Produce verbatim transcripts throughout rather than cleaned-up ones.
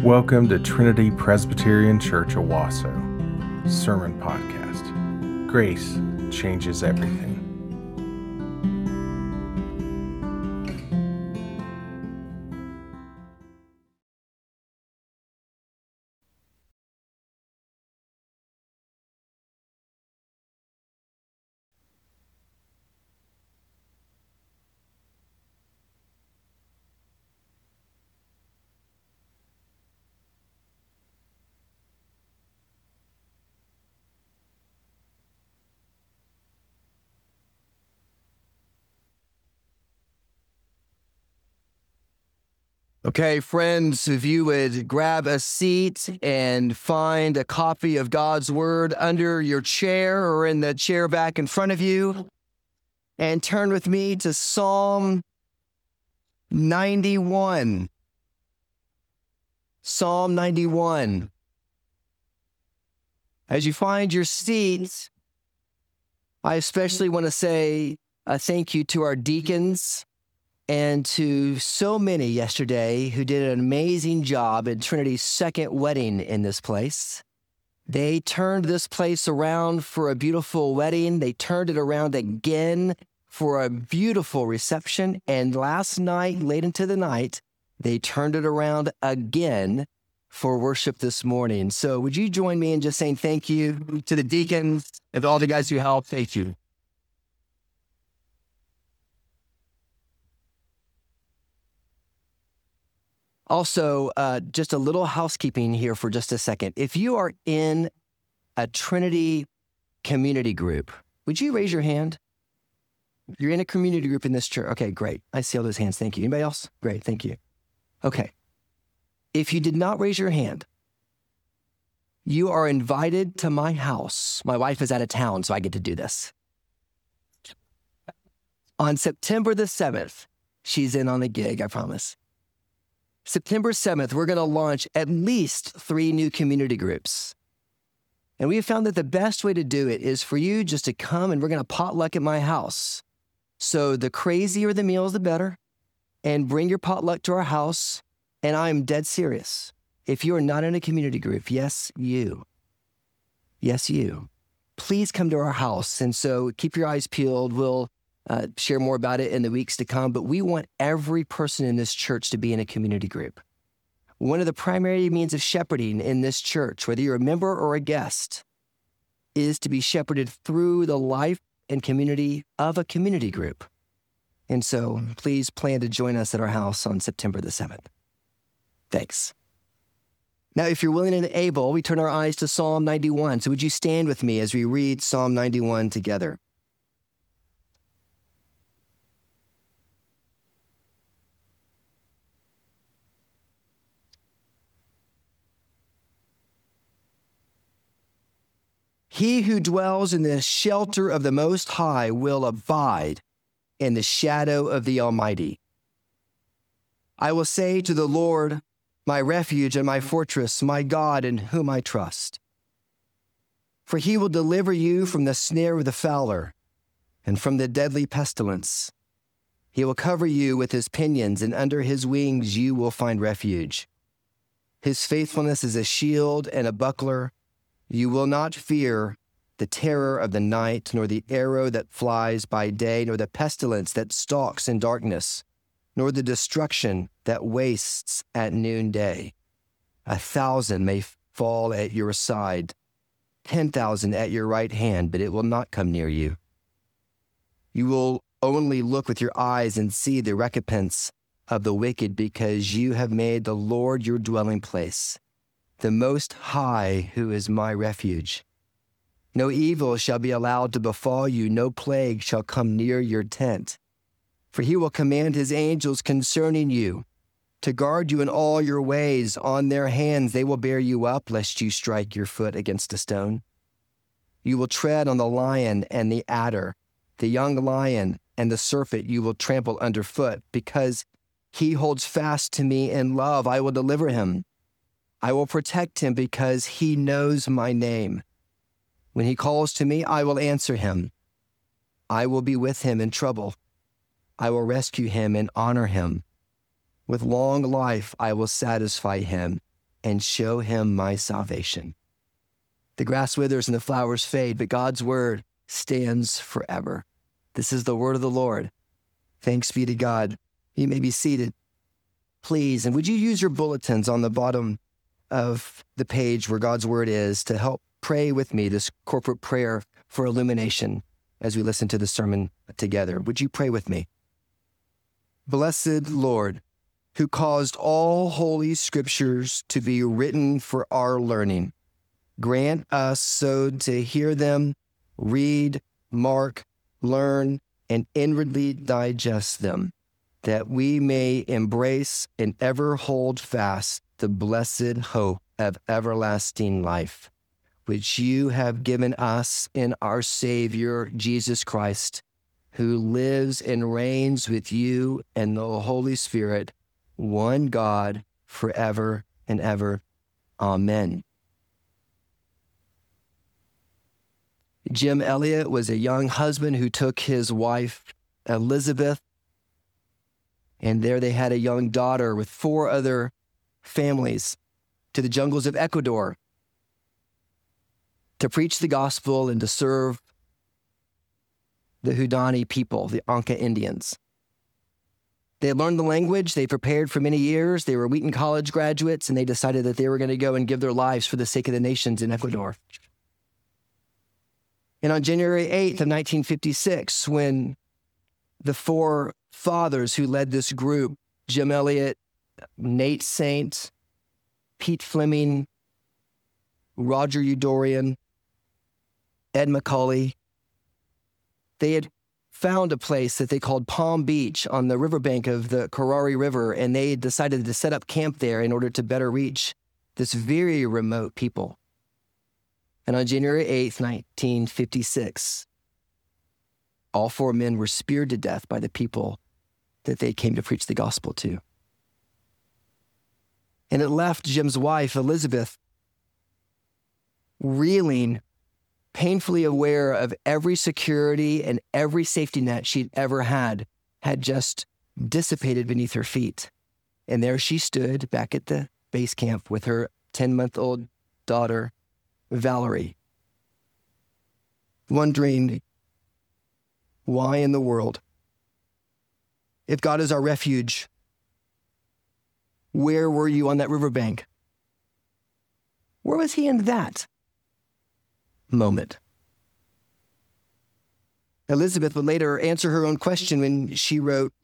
Welcome to Trinity Presbyterian Church Owasso Sermon Podcast. Grace changes everything. Okay, friends, if you would grab a seat and find a copy of God's Word under your chair or in the chair back in front of you, and turn with me to Psalm ninety-one. Psalm ninety-one. As you find your seats, I especially want to say a thank you to our deacons and to so many yesterday who did an amazing job in Trinity's second wedding in this place. They turned this place around for a beautiful wedding. They turned it around again for a beautiful reception. And last night, late into the night, they turned it around again for worship this morning. So would you join me in just saying thank you to the deacons and all the guys who helped? Thank you. Also, uh, just a little housekeeping here for just a second. If you are in a Trinity community group, would you raise your hand? You're in a community group in this church. Okay, great. I see all those hands. Thank you. Anybody else? Great. Thank you. Okay. If you did not raise your hand, you are invited to my house. My wife is out of town, so I get to do this. On September the seventh, she's in on the gig, I promise. September seventh, we're going to launch at least three new community groups. And we have found that the best way to do it is for you just to come and we're going to potluck at my house. So the crazier the meals, the better. And bring your potluck to our house. And I'm dead serious. If you are not in a community group, yes, you. Yes, you. Please come to our house. And so keep your eyes peeled. We'll Uh, share more about it in the weeks to come, but we want every person in this church to be in a community group. One of the primary means of shepherding in this church, whether you're a member or a guest, is to be shepherded through the life and community of a community group. And so please plan to join us at our house on September the seventh. Thanks. Now, if you're willing and able, we turn our eyes to Psalm ninety-one. So would you stand with me as we read Psalm ninety-one together? He who dwells in the shelter of the Most High will abide in the shadow of the Almighty. I will say to the Lord, my refuge and my fortress, my God in whom I trust. For he will deliver you from the snare of the fowler and from the deadly pestilence. He will cover you with his pinions, and under his wings you will find refuge. His faithfulness is a shield and a buckler. You will not fear the terror of the night, nor the arrow that flies by day, nor the pestilence that stalks in darkness, nor the destruction that wastes at noonday. A thousand may fall at your side, ten thousand at your right hand, but it will not come near you. You will only look with your eyes and see the recompense of the wicked, because you have made the Lord your dwelling place, the Most High, who is my refuge. No evil shall be allowed to befall you, no plague shall come near your tent. For he will command his angels concerning you, to guard you in all your ways. On their hands they will bear you up, lest you strike your foot against a stone. You will tread on the lion and the adder, the young lion and the serpent you will trample underfoot. Because he holds fast to me in love, I will deliver him. I will protect him because he knows my name. When he calls to me, I will answer him. I will be with him in trouble. I will rescue him and honor him. With long life, I will satisfy him and show him my salvation. The grass withers and the flowers fade, but God's word stands forever. This is the word of the Lord. Thanks be to God. You may be seated, please. And would you use your bulletins on the bottom of the page where God's word is to help pray with me this corporate prayer for illumination as we listen to the sermon together? Would you pray with me? Blessed Lord, who caused all holy scriptures to be written for our learning, grant us so to hear them, read, mark, learn, and inwardly digest them, that we may embrace and ever hold fast the blessed hope of everlasting life, which you have given us in our Savior, Jesus Christ, who lives and reigns with you and the Holy Spirit, one God, forever and ever. Amen. Jim Elliot was a young husband who took his wife, Elizabeth, and there they had a young daughter with four other families to the jungles of Ecuador to preach the gospel and to serve the Hudani people, the Anka Indians. They had learned the language, they prepared for many years, they were Wheaton College graduates, and they decided that they were going to go and give their lives for the sake of the nations in Ecuador. And on January eighth of nineteen fifty-six, when the four fathers who led this group, Jim Elliot, Nate Saint, Pete Fleming, Roger Eudorian, Ed McCauley, they had found a place that they called Palm Beach on the riverbank of the Karari River, and they decided to set up camp there in order to better reach this very remote people. And on January eighth, nineteen fifty-six, all four men were speared to death by the people that they came to preach the gospel to. And it left Jim's wife, Elizabeth, reeling, painfully aware of every security and every safety net she'd ever had, had just dissipated beneath her feet. And there she stood back at the base camp with her ten-month-old daughter, Valerie, wondering, why in the world, if God is our refuge, where were you on that riverbank? Where was he in that moment? Elizabeth would later answer her own question when she wrote,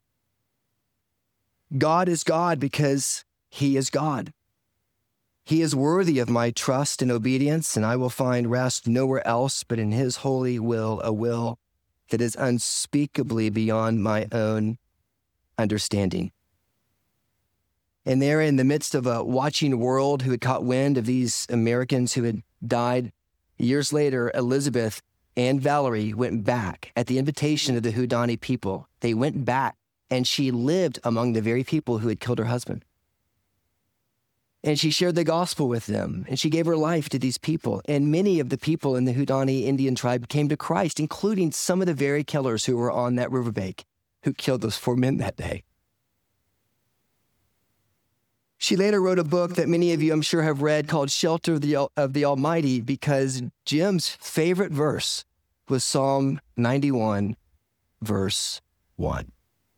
God is God because he is God. He is worthy of my trust and obedience, and I will find rest nowhere else but in his holy will, a will that is unspeakably beyond my own understanding. And there in the midst of a watching world who had caught wind of these Americans who had died, years later, Elizabeth and Valerie went back at the invitation of the Hudani people. They went back, and she lived among the very people who had killed her husband. And she shared the gospel with them, and she gave her life to these people. And many of the people in the Hudani Indian tribe came to Christ, including some of the very killers who were on that riverbank who killed those four men that day. She later wrote a book that many of you, I'm sure, have read called Shelter of the, of the Almighty, because Jim's favorite verse was Psalm ninety-one, verse one.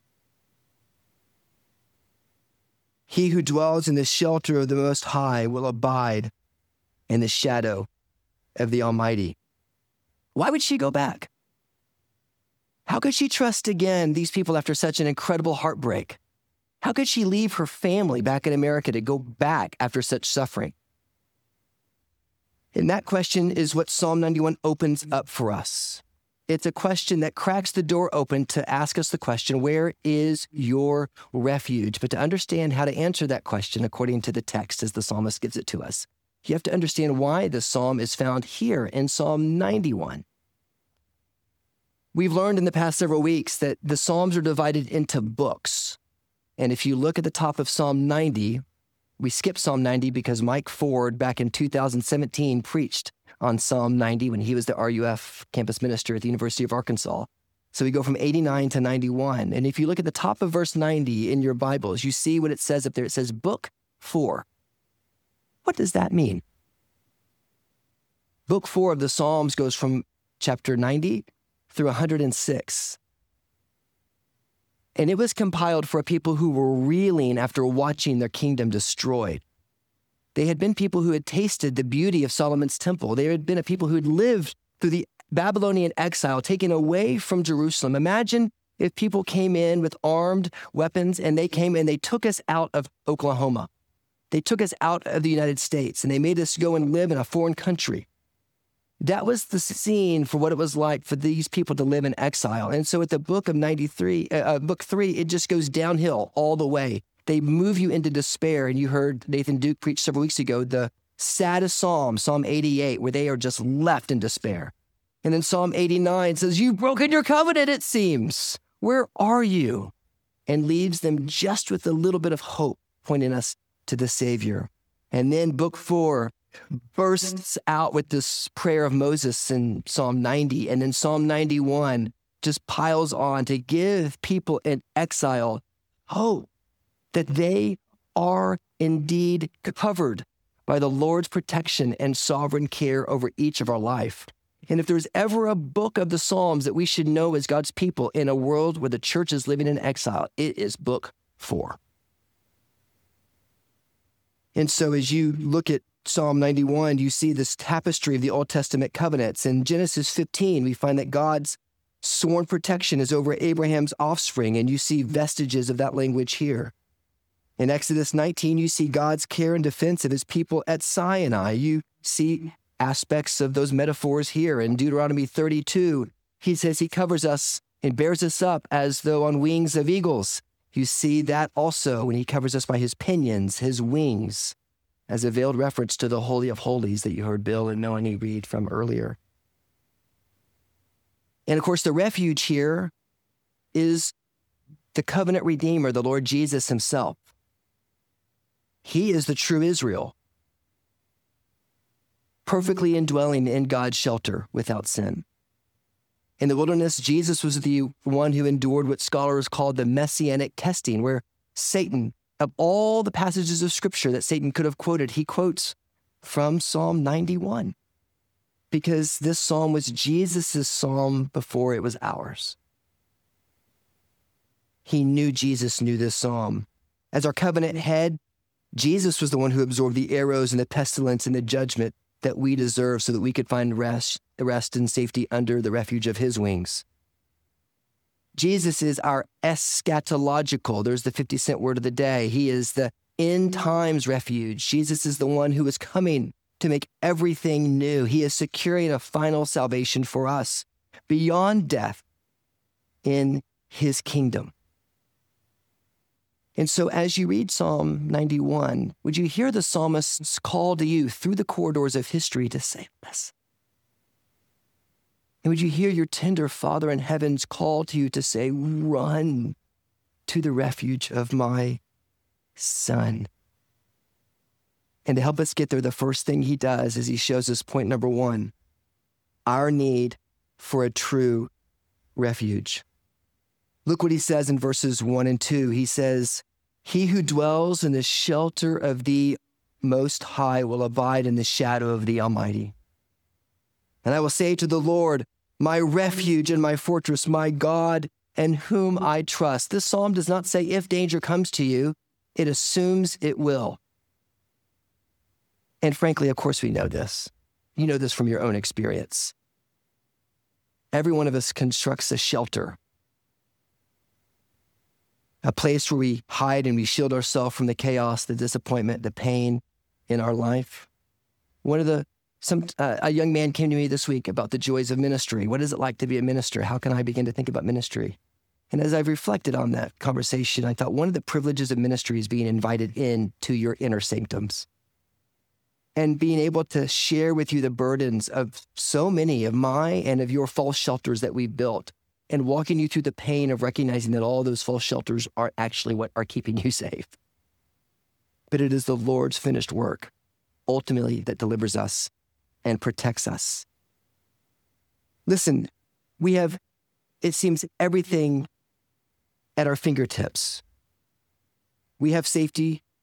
He who dwells in the shelter of the Most High will abide in the shadow of the Almighty. Why would she go back? How could she trust again these people after such an incredible heartbreak? How could she leave her family back in America to go back after such suffering? And that question is what Psalm ninety-one opens up for us. It's a question that cracks the door open to ask us the question, where is your refuge? But to understand how to answer that question according to the text as the psalmist gives it to us, you have to understand why the psalm is found here in Psalm ninety-one. We've learned in the past several weeks that the Psalms are divided into books. And if you look at the top of Psalm ninety, we skipped Psalm ninety because Mike Ford back in two thousand seventeen preached on Psalm ninety when he was the R U F campus minister at the University of Arkansas. So we go from eighty-nine to ninety-one. And if you look at the top of verse ninety in your Bibles, you see what it says up there. It says, Book four. what does that mean? Book four of the Psalms goes from chapter ninety through one hundred six. And it was compiled for people who were reeling after watching their kingdom destroyed. They had been people who had tasted the beauty of Solomon's temple. They had been a people who had lived through the Babylonian exile, taken away from Jerusalem. Imagine if people came in with armed weapons and they came and they took us out of Oklahoma. They took us out of the United States and they made us go and live in a foreign country. That was the scene for what it was like for these people to live in exile. And so at the book of ninety-three, uh, book three, it just goes downhill all the way. They move you into despair. And you heard Nathan Duke preach several weeks ago, the saddest psalm, Psalm eighty-eight, where they are just left in despair. And then Psalm eighty-nine says, you've broken your covenant, it seems. Where are you? And leaves them just with a little bit of hope, pointing us to the Savior. And then book four bursts out with this prayer of Moses in Psalm ninety. And then Psalm ninety-one just piles on to give people in exile hope that they are indeed covered by the Lord's protection and sovereign care over each of our life. And if there's ever a book of the Psalms that we should know as God's people in a world where the church is living in exile, it is book four. And so as you look at Psalm ninety-one, you see this tapestry of the Old Testament covenants. In Genesis fifteen, we find that God's sworn protection is over Abraham's offspring, and you see vestiges of that language here. In Exodus nineteen, you see God's care and defense of his people at Sinai. You see aspects of those metaphors here. In Deuteronomy thirty-two, he says he covers us and bears us up as though on wings of eagles. You see that also when he covers us by his pinions, his wings, as a veiled reference to the Holy of Holies that you heard Bill and Melanie read from earlier. And of course, the refuge here is the covenant redeemer, the Lord Jesus himself. He is the true Israel, perfectly indwelling in God's shelter without sin. In the wilderness, Jesus was the one who endured what scholars call the messianic testing, where Satan, of all the passages of Scripture that Satan could have quoted, he quotes from Psalm ninety-one, because this psalm was Jesus' psalm before it was ours. He knew Jesus knew this psalm. As our covenant head, Jesus was the one who absorbed the arrows and the pestilence and the judgment that we deserve so that we could find rest, rest and safety under the refuge of his wings. Jesus is our eschatological, there's the fifty cent word of the day. He is the end times refuge. Jesus is the one who is coming to make everything new. He is securing a final salvation for us beyond death in his kingdom. And so as you read Psalm ninety-one, would you hear the psalmist's call to you through the corridors of history to say this? And would you hear your tender Father in heaven's call to you to say, run to the refuge of my Son? And to help us get there, the first thing he does is he shows us point number one, our need for a true refuge. Look what he says in verses one and two. He says, he who dwells in the shelter of the Most High will abide in the shadow of the Almighty. And I will say to the Lord, my refuge and my fortress, my God, in whom I trust. This psalm does not say if danger comes to you, it assumes it will. And frankly, of course, we know this. You know this from your own experience. Every one of us constructs a shelter, a place where we hide and we shield ourselves from the chaos, the disappointment, the pain in our life. One of the, some, uh, a young man came to me this week about the joys of ministry. What is it like to be a minister? How can I begin to think about ministry? And as I've reflected on that conversation, I thought one of the privileges of ministry is being invited in to your inner sanctums and being able to share with you the burdens of so many of my and of your false shelters that we've built, and walking you through the pain of recognizing that all those false shelters are actually what are keeping you safe. But it is the Lord's finished work, ultimately, that delivers us and protects us. Listen, we have, it seems, everything at our fingertips. We have safety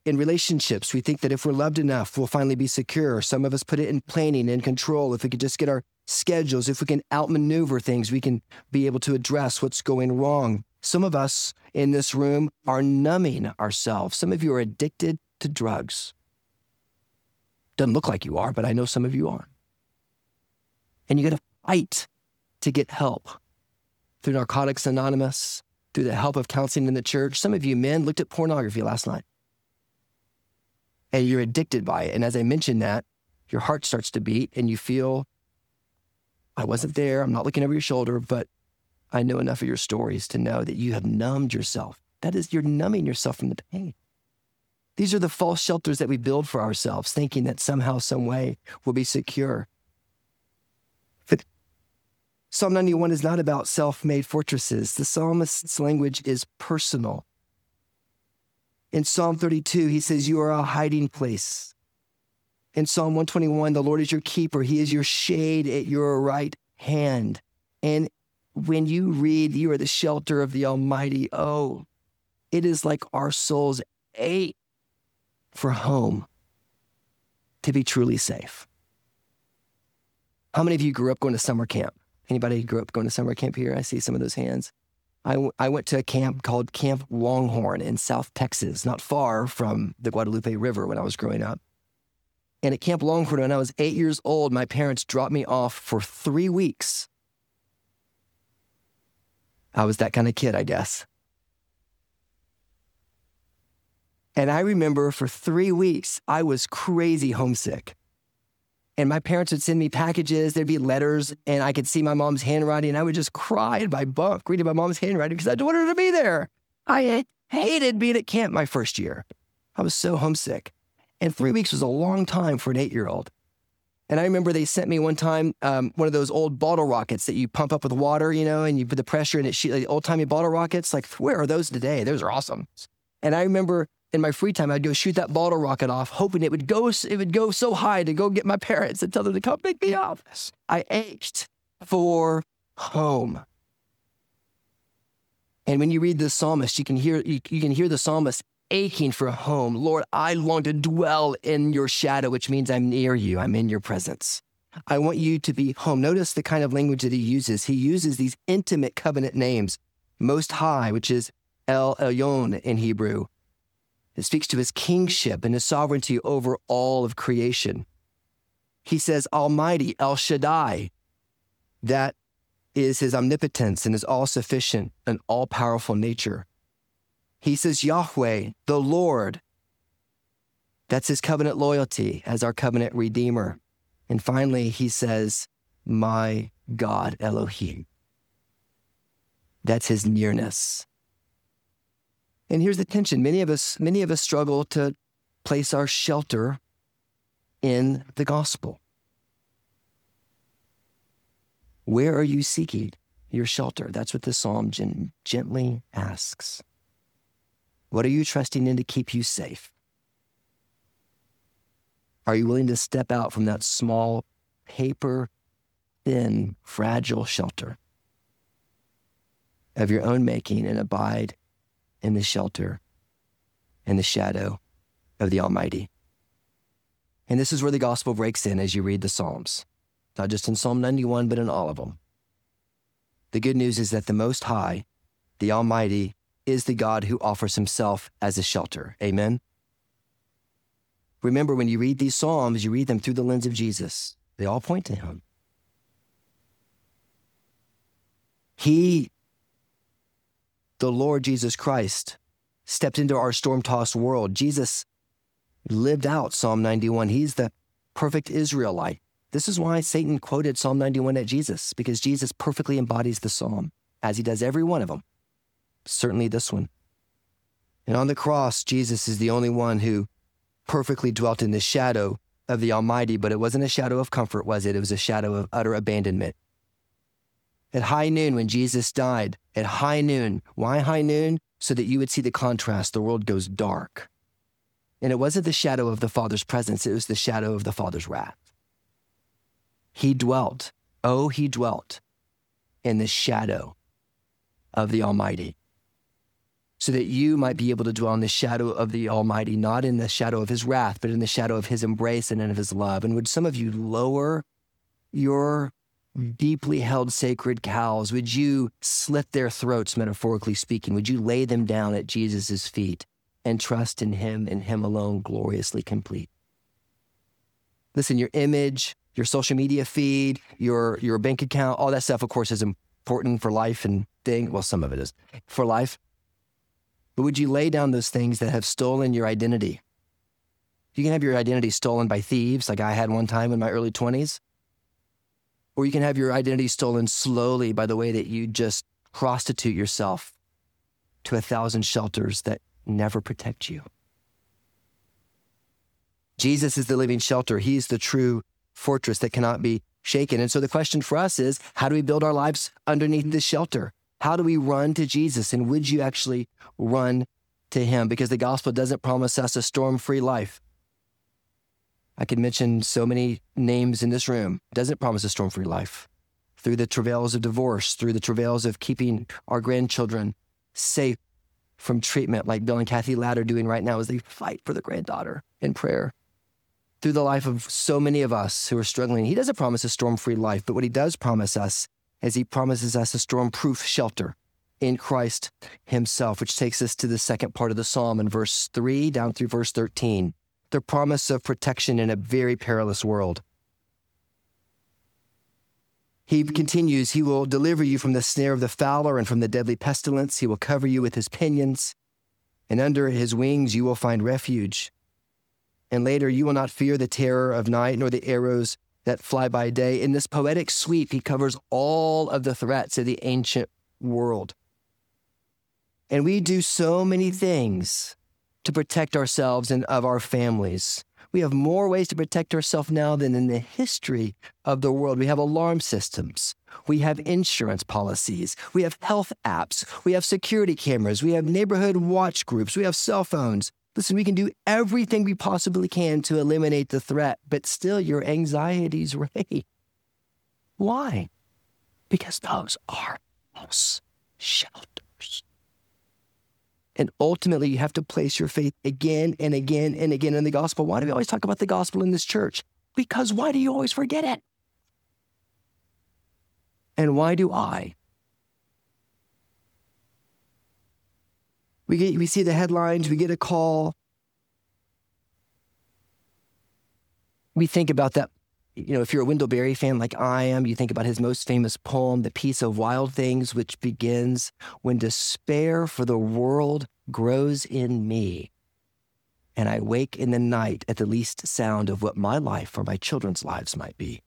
In relationships, we think that if we're loved enough, we'll finally be secure. Some of us put it in planning and control. If we could just get our schedules, if we can outmaneuver things, we can be able to address what's going wrong. Some of us in this room are numbing ourselves. Some of you are addicted to drugs. Doesn't look like you are, but I know some of you are. And you got to fight to get help through Narcotics Anonymous, through the help of counseling in the church. Some of you men looked at pornography last night and you're addicted by it. And as I mentioned that, your heart starts to beat and you feel, I wasn't there, I'm not looking over your shoulder, but I know enough of your stories to know that you have numbed yourself. That is, you're numbing yourself from the pain. These are the false shelters that we build for ourselves, thinking that somehow, some way we'll be secure. But Psalm ninety-one is not about self-made fortresses. The psalmist's language is personal. In Psalm thirty-two, he says, you are a hiding place. In Psalm one twenty-one, the Lord is your keeper. He is your shade at your right hand. And when you read, you are the shelter of the Almighty, oh, it is like our souls ache for home, to be truly safe. How many of you grew up going to summer camp? Anybody grew up going to summer camp here? I see some of those hands. I, w- I went to a camp called Camp Longhorn in South Texas, not far from the Guadalupe River when I was growing up. And at Camp Longhorn, when I was eight years old, my parents dropped me off for three weeks. I was that kind of kid, I guess. And I remember for three weeks, I was crazy homesick. And my parents would send me packages, there'd be letters, and I could see my mom's handwriting, and I would just cry in my bunk reading my mom's handwriting because I didn't want her to be there. I hated being at camp my first year. I was so homesick. And three weeks was a long time for an eight-year-old. And I remember they sent me one time um, one of those old bottle rockets that you pump up with water, you know, and you put the pressure in it, like old-timey bottle rockets. Like, where are those today? Those are awesome. And I remember in my free time, I'd go shoot that bottle rocket off, hoping it would go it would go so high to go get my parents and tell them to come pick me up. I ached for home. And when you read the psalmist, you can hear you, you can hear the psalmist aching for home. Lord, I long to dwell in your shadow, which means I'm near you. I'm in your presence. I want you to be home. Notice the kind of language that he uses. He uses these intimate covenant names, Most High, which is El Elyon in Hebrew. It speaks to his kingship and his sovereignty over all of creation. He says Almighty, El Shaddai. That is his omnipotence and his all-sufficient and all-powerful nature. He says Yahweh, the Lord. That's his covenant loyalty as our covenant redeemer. And finally, he says, my God, Elohim. That's his nearness. And here's the tension. Many of us, many of us struggle to place our shelter in the gospel. Where are you seeking your shelter? That's what the psalm gen- gently asks. What are you trusting in to keep you safe? Are you willing to step out from that small, paper-thin, fragile shelter of your own making and abide in the shelter and the shadow of the Almighty? And this is where the gospel breaks in as you read the Psalms, not just in Psalm ninety-one, but in all of them. The good news is that the Most High, the Almighty, is the God who offers himself as a shelter. Amen? Remember, when you read these Psalms, you read them through the lens of Jesus. They all point to him. He, the Lord Jesus Christ, stepped into our storm-tossed world. Jesus lived out Psalm ninety-one. He's the perfect Israelite. This is why Satan quoted Psalm ninety-one at Jesus, because Jesus perfectly embodies the psalm, as he does every one of them. Certainly this one. And on the cross, Jesus is the only one who perfectly dwelt in the shadow of the Almighty, but it wasn't a shadow of comfort, was it? It was a shadow of utter abandonment. At high noon, when Jesus died, at high noon, why high noon? So that you would see the contrast. The world goes dark. And it wasn't the shadow of the Father's presence, it was the shadow of the Father's wrath. He dwelt, oh, he dwelt in the shadow of the Almighty. so that you might be able to dwell in the shadow of the Almighty, not in the shadow of his wrath, but in the shadow of his embrace and of his love. And would some of you lower your deeply held sacred cows? Would you slit their throats, metaphorically speaking? Would you lay them down at Jesus' feet and trust in him and him alone, gloriously complete? Listen, your image, your social media feed, your, your bank account, all that stuff, of course, is important for life and thing. Well, some of it is for life. But would you lay down those things that have stolen your identity? You can have your identity stolen by thieves, like I had one time in my early twenties. Or you can have your identity stolen slowly by the way that you just prostitute yourself to a thousand shelters that never protect you. Jesus is the living shelter. He's the true fortress that cannot be shaken. And so the question for us is, how do we build our lives underneath this shelter? How do we run to Jesus? And would you actually run to him? Because the gospel doesn't promise us a storm-free life. I could mention so many names in this room. It doesn't promise a storm-free life. Through the travails of divorce, through the travails of keeping our grandchildren safe from treatment, like Bill and Kathy Ladd are doing right now as they fight for the granddaughter in prayer. Through the life of so many of us who are struggling. He doesn't promise a storm-free life, but what he does promise us is he promises us a storm-proof shelter in Christ himself, which takes us to the second part of the psalm in verse three down through verse thirteen. The promise of protection in a very perilous world. He continues, he will deliver you from the snare of the fowler and from the deadly pestilence. He will cover you with his pinions, and under his wings you will find refuge. And later, you will not fear the terror of night, nor the arrows that fly by day. In this poetic sweep, he covers all of the threats of the ancient world. And we do so many things to protect ourselves and of our families. We have more ways to protect ourselves now than in the history of the world. We have alarm systems. We have insurance policies. We have health apps. We have security cameras. We have neighborhood watch groups. We have cell phones. Listen, we can do everything we possibly can to eliminate the threat, but still your anxieties rage. Why? Because those are false shelters. And ultimately, you have to place your faith again and again and again in the gospel. Why do we always talk about the gospel in this church? Because why do you always forget it? And why do I? We get, we see the headlines, we get a call. We think about that. You know, if you're a Wendell Berry fan like I am, you think about his most famous poem, The Peace of Wild Things, which begins, when despair for the world grows in me, and I wake in the night at the least sound of what my life or my children's lives might be.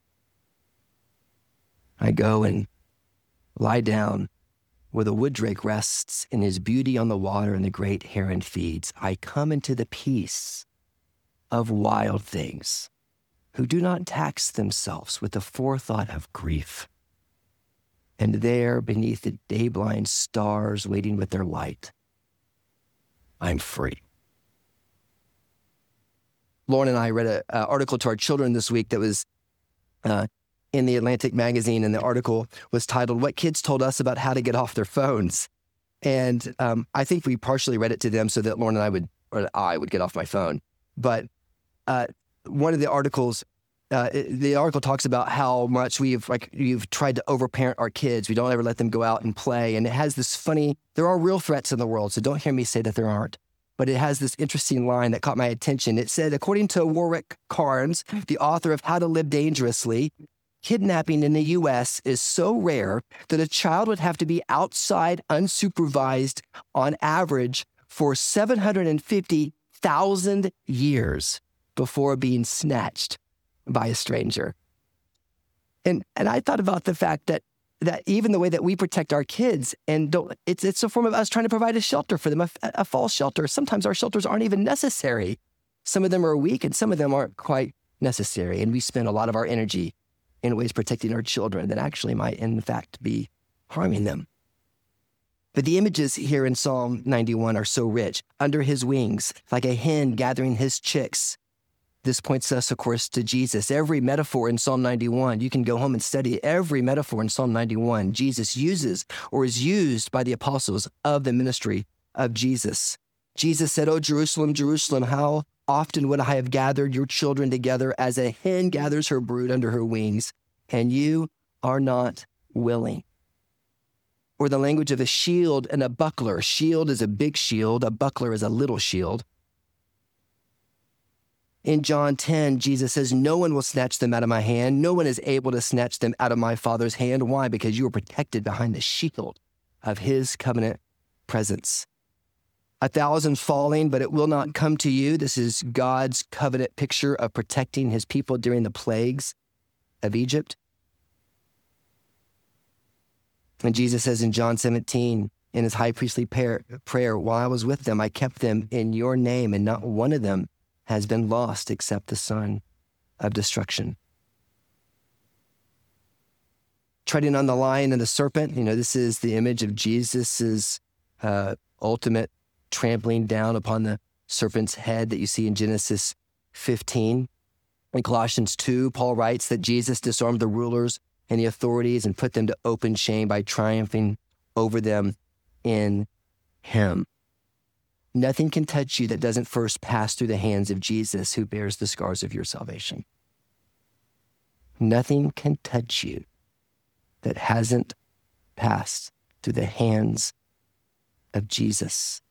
I go and lie down where the wood drake rests in his beauty on the water and the great heron feeds. I come into the peace of wild things who do not tax themselves with the forethought of grief. And there, beneath the day-blind stars waiting with their light, I'm free. Lauren and I read an article to our children this week that was uh, in the Atlantic magazine, and the article was titled, What Kids Told Us About How to Get Off Their Phones. And um, I think we partially read it to them so that Lauren and I would, or I would get off my phone. But uh, one of the articles, uh, the article talks about how much we've like we've tried to overparent our kids. We don't ever let them go out and play. And it has this funny, there are real threats in the world, so don't hear me say that there aren't. But it has this interesting line that caught my attention. It said, according to Warwick Carnes, the author of How to Live Dangerously, kidnapping in the U S is so rare that a child would have to be outside unsupervised on average for seven hundred fifty thousand years before being snatched by a stranger. And and I thought about the fact that that even the way that we protect our kids, and don't, it's it's a form of us trying to provide a shelter for them, a, a false shelter. Sometimes our shelters aren't even necessary. Some of them are weak and some of them aren't quite necessary. And we spend a lot of our energy in ways protecting our children that actually might, in fact, be harming them. But the images here in Psalm ninety-one are so rich. Under his wings, like a hen gathering his chicks. This points us, of course, to Jesus. Every metaphor in Psalm ninety-one, you can go home and study every metaphor in Psalm ninety-one. Jesus uses or is used by the apostles of the ministry of Jesus. Jesus said, "Oh, Jerusalem, Jerusalem, how often would I have gathered your children together as a hen gathers her brood under her wings, and you are not willing." Or the language of a shield and a buckler. A shield is a big shield. A buckler is a little shield. In John ten, Jesus says, "No one will snatch them out of my hand. No one is able to snatch them out of my Father's hand." Why? Because you are protected behind the shield of his covenant presence. A thousand falling, but it will not come to you. This is God's covenant picture of protecting his people during the plagues of Egypt. And Jesus says in John seventeen, in his high priestly prayer, prayer, "While I was with them, I kept them in your name, and not one of them has been lost except the son of destruction." Treading on the lion and the serpent, you know, this is the image of Jesus's uh, ultimate trampling down upon the serpent's head that you see in Genesis fifteen. In Colossians two, Paul writes that Jesus disarmed the rulers and the authorities and put them to open shame by triumphing over them in him. Nothing can touch you that doesn't first pass through the hands of Jesus, who bears the scars of your salvation. Nothing can touch you that hasn't passed through the hands of Jesus.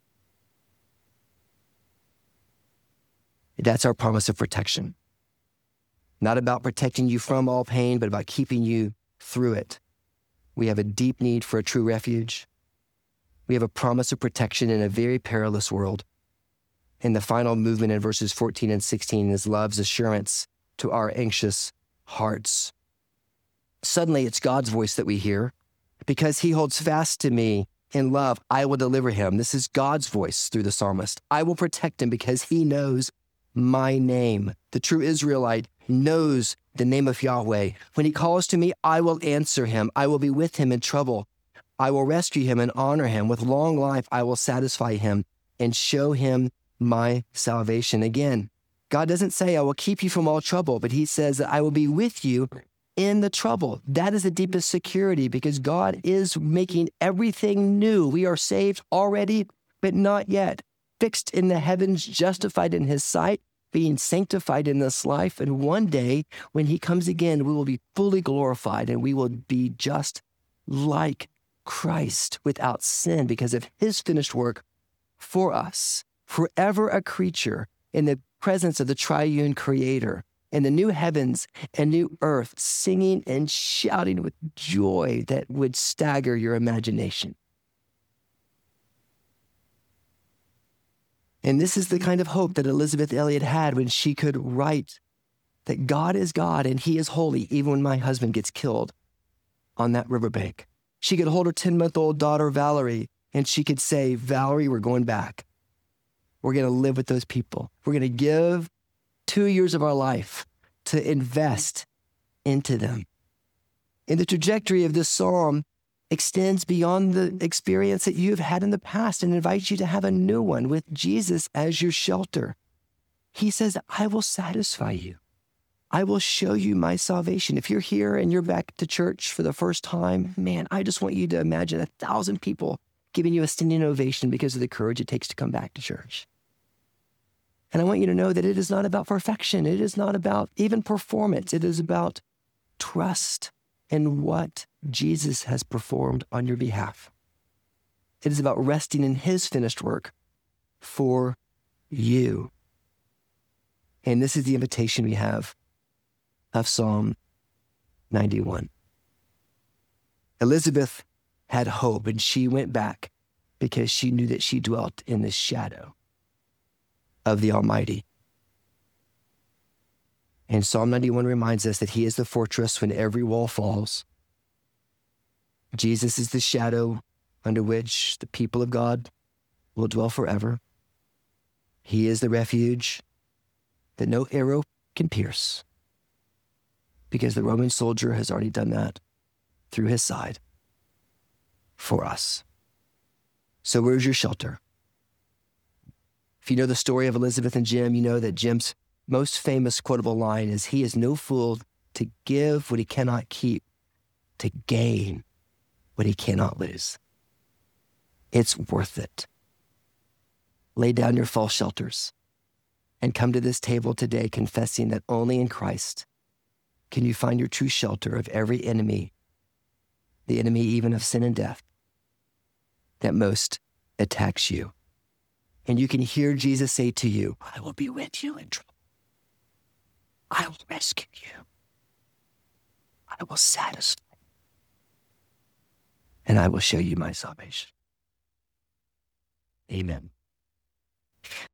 That's our promise of protection. Not about protecting you from all pain, but about keeping you through it. We have a deep need for a true refuge. We have a promise of protection in a very perilous world. And the final movement in verses fourteen and sixteen is love's assurance to our anxious hearts. Suddenly, it's God's voice that we hear. "Because he holds fast to me in love, I will deliver him." This is God's voice through the psalmist. "I will protect him because he knows my name." The true Israelite knows the name of Yahweh. "When he calls to me, I will answer him. I will be with him in trouble. I will rescue him and honor him. With long life, I will satisfy him and show him my salvation." Again, God doesn't say, "I will keep you from all trouble," but he says that I will be with you in the trouble. That is the deepest security, because God is making everything new. We are saved already, but not yet. Fixed in the heavens, justified in his sight, being sanctified in this life. And one day, when he comes again, we will be fully glorified and we will be just like Christ, without sin, because of his finished work for us. Forever a creature in the presence of the triune creator, in the new heavens and new earth, singing and shouting with joy that would stagger your imagination. And this is the kind of hope that Elisabeth Elliot had when she could write that God is God and he is holy, even when my husband gets killed on that riverbank. She could hold her ten-month-old daughter, Valerie, and she could say, "Valerie, we're going back. We're going to live with those people. We're going to give two years of our life to invest into them." And the trajectory of this psalm extends beyond the experience that you've had in the past and invites you to have a new one with Jesus as your shelter. He says, "I will satisfy you. I will show you my salvation." If you're here and you're back to church for the first time, man, I just want you to imagine a thousand people giving you a standing ovation because of the courage it takes to come back to church. And I want you to know that it is not about perfection. It is not about even performance. It is about trust in what Jesus has performed on your behalf. It is about resting in his finished work for you. And this is the invitation we have of Psalm ninety-one. Elizabeth had hope, and she went back because she knew that she dwelt in the shadow of the Almighty. And Psalm ninety-one reminds us that he is the fortress when every wall falls. Jesus is the shadow under which the people of God will dwell forever. He is the refuge that no arrow can pierce, because the Roman soldier has already done that through his side for us. So where's your shelter? If you know the story of Elizabeth and Jim, you know that Jim's most famous quotable line is, "He is no fool to give what he cannot keep, to gain what he cannot lose." It's worth it lay down your false shelters and come to this table today confessing that only in Christ can you find your true shelter of every enemy, the enemy even of sin and death, that most attacks you. And you can hear Jesus say to you, I will be with you in trouble. I will rescue you. I will satisfy. And I will show you my salvation. Amen.